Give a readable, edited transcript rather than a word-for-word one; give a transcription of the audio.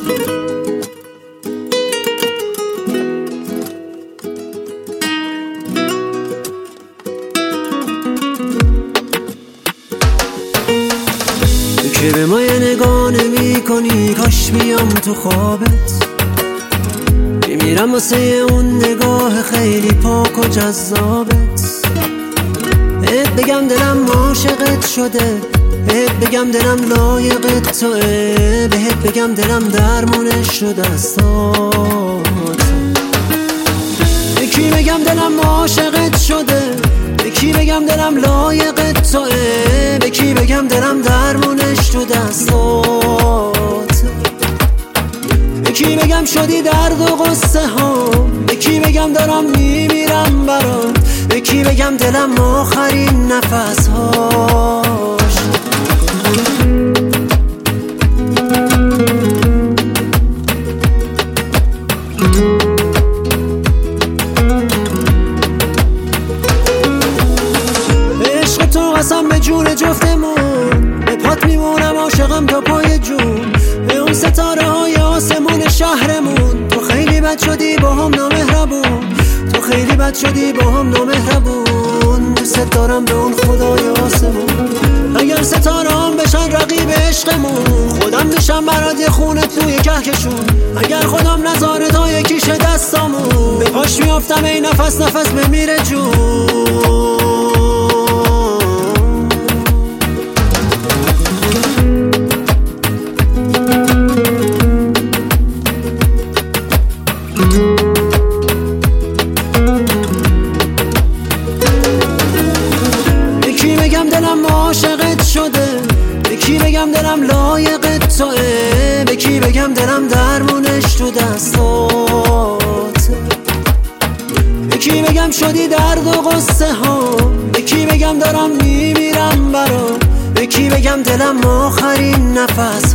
که به ما یه نگاه نمی کنی، کاش بیام تو خوابت. میمیرم واسه اون نگاه خیلی پاک و جذابت. بهت بگم دلم عاشقت شده، بهت بگم دلم لایقت توه، بهت بگم دلم درمونش رو دستات. به کی بگم دلم عاشقت شده، به کی بگم دلم لایقت توه، به کی بگم دلم درمونش تو دستات. به کی بگم شدی درد و قصه ها، به کی بگم دارم میمیرم برات، به کی بگم دلم آخرین نفس هاش. عشق تو قسم به جون جفتمون، به پات میمونم عاشقم تا پای جون. به اون ستاره های آسمون شهرمون، تو خیلی بد شدی با هم نامهربون، تو خیلی بد شدی با هم نامهربون. دوست دارم به اون خدای آسمون، اگر ستاره هم بشن رقیب عشقمون، خودم میشم برات یه خونه توی کهکشون. اگر خودم نذاره تا یکیشه دستامون، به پاش میافتم ای نفس نفس بمیره جون. به کی بگم دلم عاشقت شده، به کی بگم دلم لایقت توه، به کی بگم دلم درمونش تو دستات. به کی بگم شدی درد و قصه ها، به کی بگم دارم میمیرم برات، به کی بگم دلم آخرین نفس